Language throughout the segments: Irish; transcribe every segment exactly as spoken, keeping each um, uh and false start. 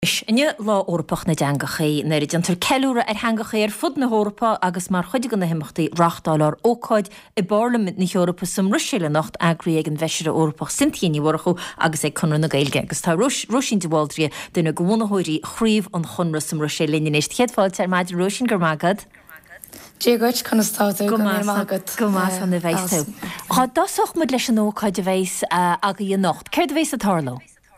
Inne lá orpach na deangachaí na idir ceúra ar hangacha ar fud na Hórpa agus mar chuide gan na himachtaí rachtálar ócáid i Parliament na Eorpa sam Ruisiile nacht agraí ag an bheisiire orpach sintíní warchu agus ag chunra na Gaeilge agus tá Ruisín de Waldria duna gomhnathóirí chríomh an chunra sam Ruisiile linéis chéadfáilte ar maidir Ruisín gur magad. Díagóid chun stáú go mágad go más an na bhéis. Tá dasach mud leis an ócáid a bhéis aga í nacht. Céir a bhéis a tarló?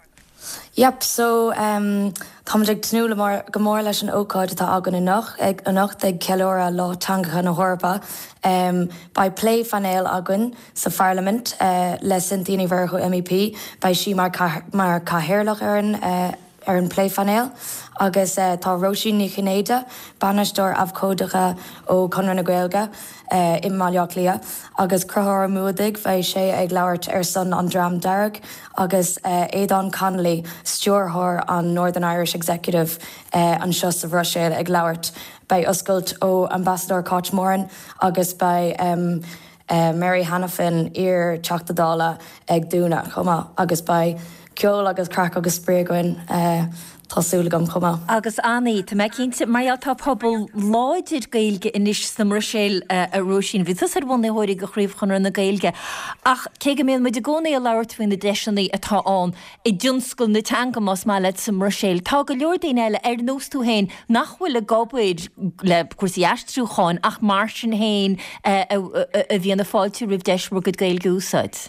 Yep, so um, táidir tnúla mar go mór leis an ócáid atá agan in nach ag an nacht ag ceóra látangacha na Hórpa um, by play fanéil agan sa Parliament uh, le Sintíní Bharchu M E P by si mar mar cahirirlach ar an uh, ar an play fanéil agus uh, tá Róisín ní Chinnéide banistóir abhcódacha ó Conradh na Gaeilge uh, in Maileach Lia agus cruthóir múdig bheith sé ag labhairt ar son an Dram Darg agus uh, Aidan Connolly stúrthóir an Northern Irish Executive uh, an seo sa Bhroiséil ag labhairt by oscailt ó Ambassador Cáit agus by um, uh, Mary Hanafin ar teachtadála ag dúna chuma agus by ceol agus crack agus spréagoin uh, tásúla gom chuma. Agus Annie, tá me cinnte mar tá pobl láidir Gaeilge inis sa Ruisiil a Róisín bhí ar bhna hóirí go chríomh chunra na Gaeilge. Ach cé go mbeadh muid a gcónaí a labhairt faoin na deisinaí atá ann i dtionscail na teangamas má le sa Ruisiil. Tá go leor daoine eile ar nós tú hain nach bhfuil a gobhaid le cuasaí eistriúcháin ach mar sin hain a bhí na fáilte rih deisbhar go Gaeilge úsáid.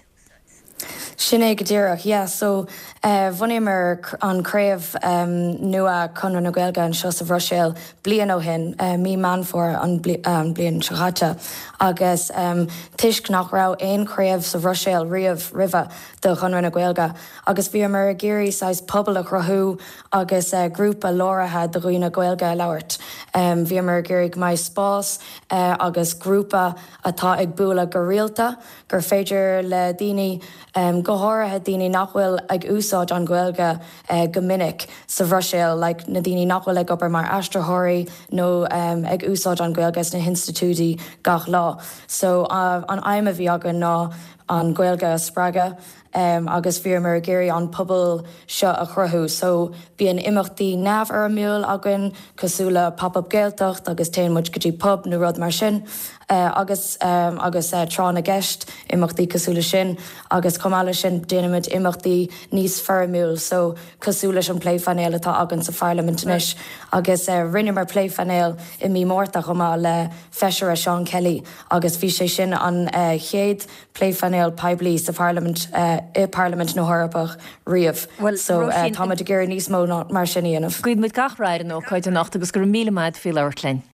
Sinné go ddíireach, yeah, so uh, bhaimar an craobh um, nua Conradh na Gaeilge an seo sa Bhroiséil blian ó hin, uh, mí man for an bli, um, blian seachata agus um, tuisc nach rá aon craobh sa Bhroiséil riamh riva do Conradh na Gaeilge agus bhí mar a géirí sais pobl a chruthú agus uh, grúpa láirithe do Dhaoine na Gaeilge labhairt. Um, bhí mar a géirí mai spás uh, agus grúpa atá ag bualadh go rialta gur féidir le daoine um, go háirithe daoine nachhfuil ag úsáid an Gaeilge uh, go minic sa Bhroiséil, like, na daoine nachhfuil ag obair mar aistrithirí nó um, ag úsáid an Gaeilge na hinstitúidí gach lá. So uh, an aim a bhí agan ná an Gaeilge spraga um, agus bhí mar a géirí an pobl seo a chruthú. So bí an imachtaí neamh ar a múl agan cosúla pop-up Gaeltacht agus téan muid go dtí pub nó rud mar sin. Uh, agus um, agus uh, trán a gceist imachtaí cosúla sin agus comála sin déanaid imachtaí níos fearmúil, so cosúla an play fanéil atá agan sa Parliament inis agus uh, rinne mar play fanéil i mí mórta chumá le feisiir a Sean Kelly agus bhí sé sin an uh, chéad play fanéil peblií sa Parliament uh, i Parliament na Hórpach riamh. Well, so uh, táid a ggéir níos mó mar sin íanamh. Cuid muid gachráir an ócáid a nacht agus gur míle maid fi leirtlein.